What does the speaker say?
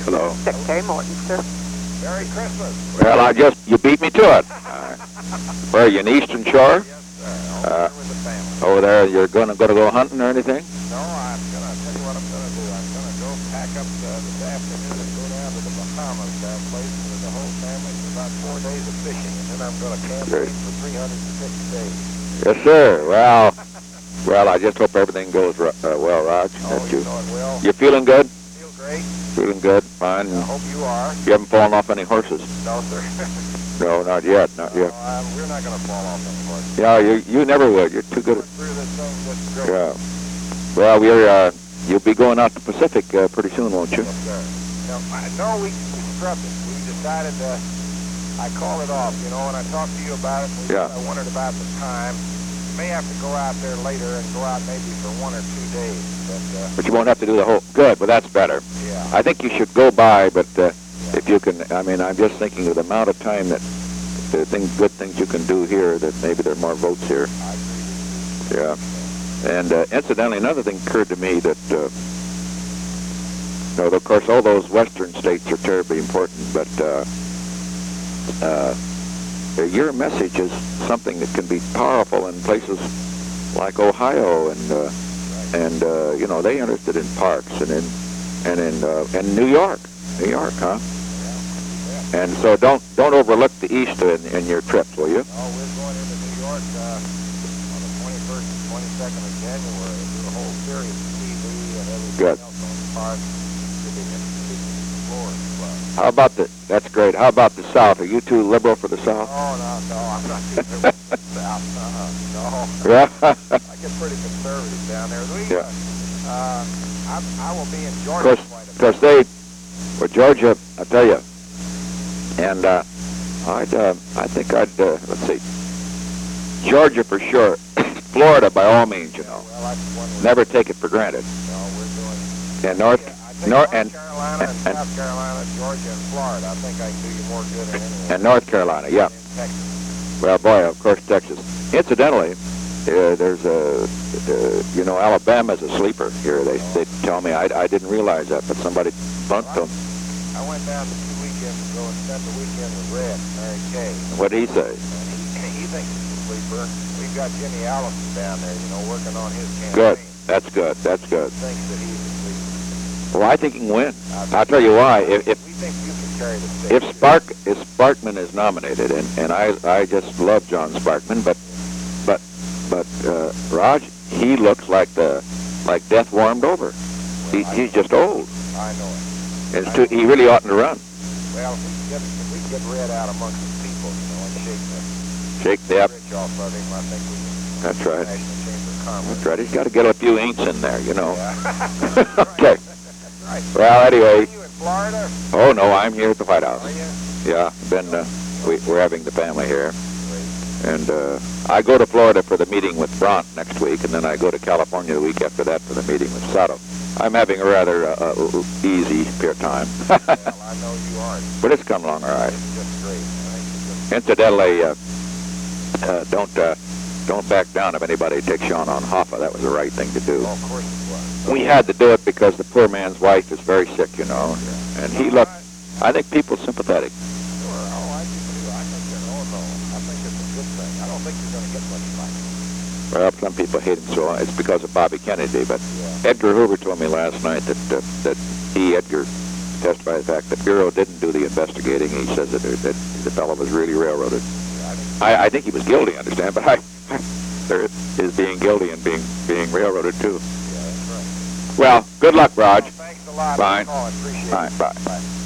Hello. Dick K. Morton, sir. Merry Christmas. Well, you beat me to it. Where are you, in Eastern Shore? Yes, sir. Over with the family. Over there, you're gonna go hunting or anything? No, I'm gonna tell you what I'm gonna do. I'm gonna go pack up this afternoon and go down to the Bahamas, that place with the whole family for about 4 days of fishing, and then I'm gonna campaign for 306 days. Yes, sir. Well, I just hope everything goes well, Raj. Oh, you know it will. You feeling good? Feel great. Feeling good? Fine. I hope you are. You haven't fallen off any horses? No, sir. No, not yet. Not yet. We're not gonna fall off any horses. Yeah, you never would. You're too good. Through this thing just great. Yeah. Well, you'll be going out to Pacific pretty soon, won't you? Yes, sir. No, we scrubbed it. We decided I called it off, you know, and I talked to you about it. Yeah. I wondered about the time. You may have to go out there later and go out maybe for 1 or 2 days. But you won't have to do the whole. Good, but that's better. Yeah. I think you should go by, but if you can, I mean, I'm just thinking of the amount of time that good things you can do here, that maybe there are more votes here. I agree. Yeah. And incidentally, another thing occurred to me that, of course, all those western states are terribly important, but your message is something that can be powerful in places like Ohio and they're interested in parks and in New York, huh? And so don't overlook the East in your trips, will you? Oh, we're going into New York on the 21st and 22nd of January. Do a whole series of TV and everything Good. else on the park. Should be interesting to explore as well. How about that's great. How about the South? Are you too liberal for the South? Oh, no, I'm not too liberal for the South. No. Yeah. I get pretty conservative down there. I will be in Georgia quite a bit. Because Georgia, I tell you, and I think let's see, Georgia for sure, Florida by all means, you know. Well, that's one Never take it for granted. No, we're doing. And North Carolina and South Carolina, Georgia, and Florida. I think I can do you more good than anyone. and North Carolina, yeah. In Texas. Well, boy, of course, Texas. Incidentally, there's Alabama's a sleeper here. They tell me, I didn't realize that, but somebody bumped them. I went down to 2 weekends ago and spent the weekend with Red, Mary Kay. What did he say? And he thinks he's a sleeper. We've got Jimmy Allison down there, working on his campaign. Good. That's good. That's good. He thinks that he's a sleeper. Well, I think he can win. I'll tell you why. We think you can carry the state. If Sparkman is nominated, and I just love John Sparkman, but Raj, he looks like death warmed over. He's just old. I know it. He really oughtn't to run. Well, if we get Red out amongst the people, and Shake the up. rich off of him, I think we can. That's right. National Chamber of Commerce. That's right. He's got to get a few inks in there, you know. Yeah. Okay. That's right. Well, anyway. Are you in Florida? Oh no, I'm here at the White House. Are you? Yeah, we're having the family here, and I go to Florida for the meeting with Brandt next week, and then I go to California the week after that for the meeting with Sato. I'm having a rather easy period of time. Well, I know you are. But it's come along all right. It's just great. I think you're Incidentally, don't back down if anybody takes you on Hoffa. That was the right thing to do. Well, of course it was. We had to do it because the poor man's wife is very sick, you know, and he looked. I think people sympathetic. Sure. Oh, I do too. I think that. Oh no, I think it's a good thing. I don't think you're going to get much like it. Well, some people hate him so. It's because of Bobby Kennedy, but Edgar Hoover told me last night that Edgar testified the fact that Bureau didn't do the investigating. He says that the fellow was really railroaded. I think he was guilty, I understand, but there is being guilty and being railroaded too. Yeah, that's right. Well, good luck, Raj. Well, thanks a lot. Fine. For calling. Appreciate it. Fine. Bye. Bye.